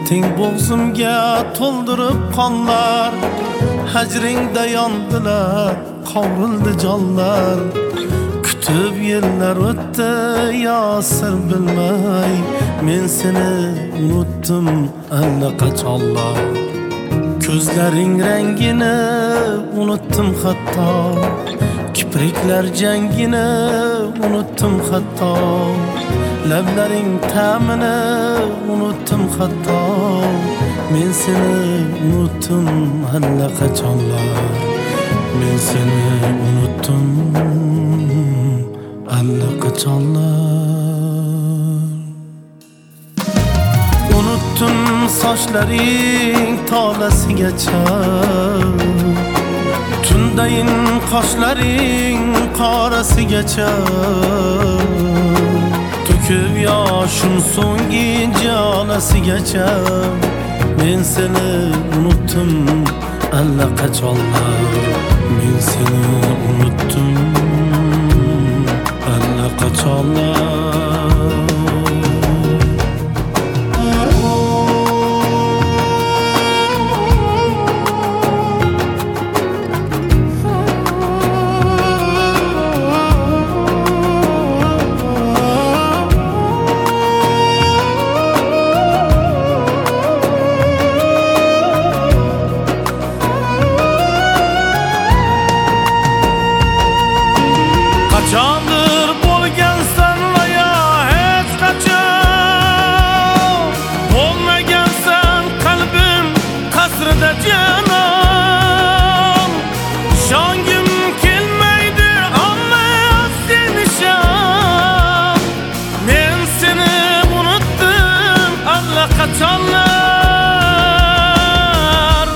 Teng bo'g'zimga to'ldirib qonlar, hajringda yondilar, qovrildi jonlar. Kutib yillar o'tdi, yo sir bilmay, men seni unutdim allaqachonlar. Ko'zlaring rangini unutdim hatto, kipriklar jangini unutdim hatto, lablaring ta'mini unutdim hatto, men seni unutdim allaqachonlar. Men seni unutdim allaqachonlar. Unutdim sochlaring tolasigacha, tundayin qoshlaring qorasigacha, to'kib yoshim so'nggi jolasigacha, men seni unutdim allaqachonlar. Men seni unutdim allaqachonlar. Qachondir bo'lgansan va yo hech qachon bo'lmagansan qalbim qasrida jonon. Ishongim kelmaydi amma seni shon. Men seni unutdim allaqachonlar.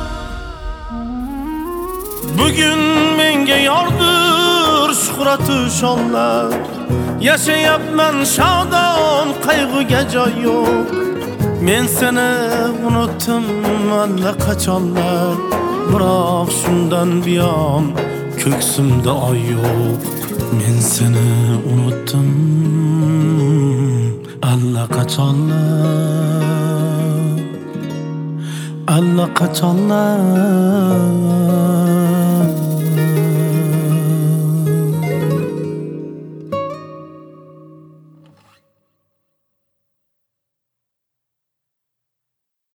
Bugun menga yordir shuhratu shonlar, yashayapman shodon, qayg'uga joy yo'q. Men seni unutdim allaqachonlar, biroq shundan buyon ko'ksimda oy yo'q. Men seni unutdim allaqachonlar, allaqachonlar.